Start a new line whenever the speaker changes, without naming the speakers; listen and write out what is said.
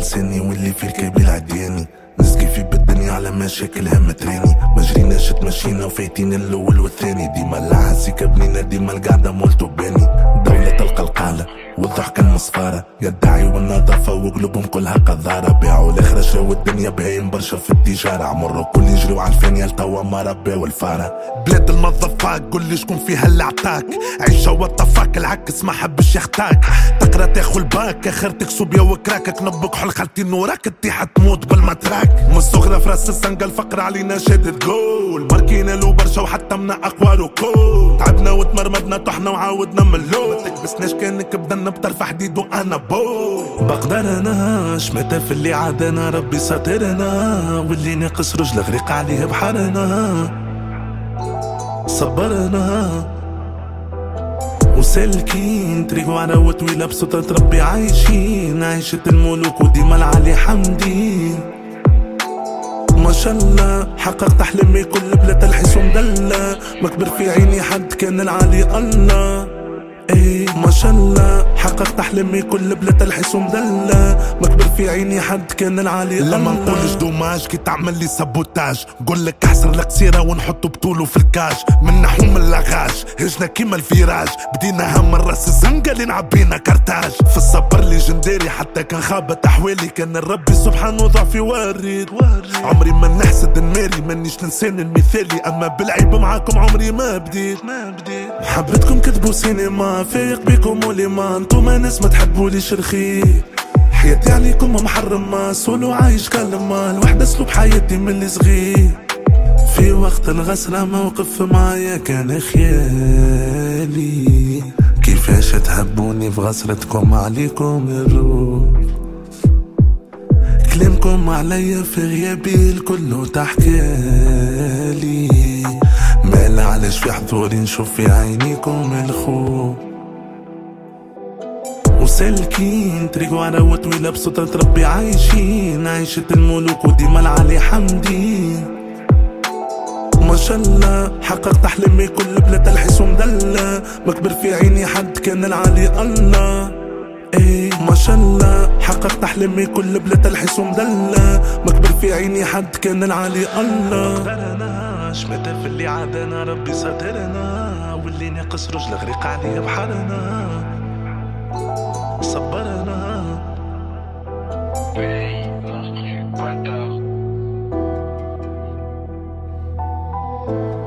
لساني واللي في الكابل عدياني. نسقي في بالدنيا على مشاكلها متريني. ما جريناش تمشينا وفايتين الاول والثاني. ديما العاسكة بنينا ديما القعدة مولتو باني. دولة القلقالة والضحكة المصفارة يدعي والنظافة وقلوبهم كلها قذارة. باعوا الاخرة شراو الدنيا باين برشا في التجارة. عمرو كل يجريو عالفانية لتوا ما رباو الفارة. بلاد المظفاك قولي شكون فيها اللي عطاك. عيشة وطفاك العكس ما حبش يختاك. تقرا تاخو الباك اخرتك صوبيا وكراكك. نبك حل خالتي نوراك تيحة تموت بالمتراك. من الصغرى في راس السنقة الفقر علينا شادد جول. ماركينا له برشا وحتى منا اقوى ركول. تعبنا وتمرمدنا طحنا وعاودنا من اللول. متكبسناش كانك بدنا بطرف حديد وانا بول. بقدرنا شمتة في اللي عادنا ربي ساترنا. واللي ناقص رجل غريق عليه بحرنا. صبرنا وسالكين طريقو على وطويلة بسطة ربي عايشين. عيشة الملوك وديما العالي حمدين. ما شاء الله حققت احلامي كل بلا تلحيس ومدلة. مكبر في عيني حد كان العالي الله. ايه ما شاء الله حققت احلامي كل بلا تلحيس ومدلة. مكبر في عيني حد كان العالي الله. لما نقولش دوماج كي تعمل لي سابوتاج. نقول لك احسر لك سيره ونحطو بطولو في الكاش. من نحوم اللاغاج هجنا كيما الفيراج. بديناها من راس الزنقه اللي نعبينا كارتاج. في الصبر ليجندري حتى كان خابت احوالي. كان الرب سبحانه ضعفي وريد. عمري ما نحسد نماري مانيش الانسان المثالي. اما بالعيب معاكم عمري ما بديت. محبتكم كتبوا سينما فايق بيكم وليما. انتوما ناس ما تحبوليش الخير. حياتي عليكم محرمة سولو عايش كلمة. الوحدة اسلوب حياتي من اللي صغير. في وقت الغسرة موقف معايا كان خيالي. كيفاش تحبوني في غسرتكم عليكم الروح. كلامكم عليا في غيابي الكل تحكالي. مال علاش في حضوري نشوف في عينيكم الخوف. وسالكين طريقو على وطويلة بسطة ربي عايشين. عيشة الملوك وديما العالي حمدين. ما شاء الله حققت احلامي كل بلا تلحيس ومدلة. مكبر في عيني حد كان العالي الله. ايه ما شاء الله حققت احلامي كل بلا تلحيس ومدلة. مكبر في عيني حد كان العالي الله. قدرنا شمتة في اللي عادنا ربي ساترنا. واللي ناقص رجل غريق عليه بحرنا. صبرنا
Pays,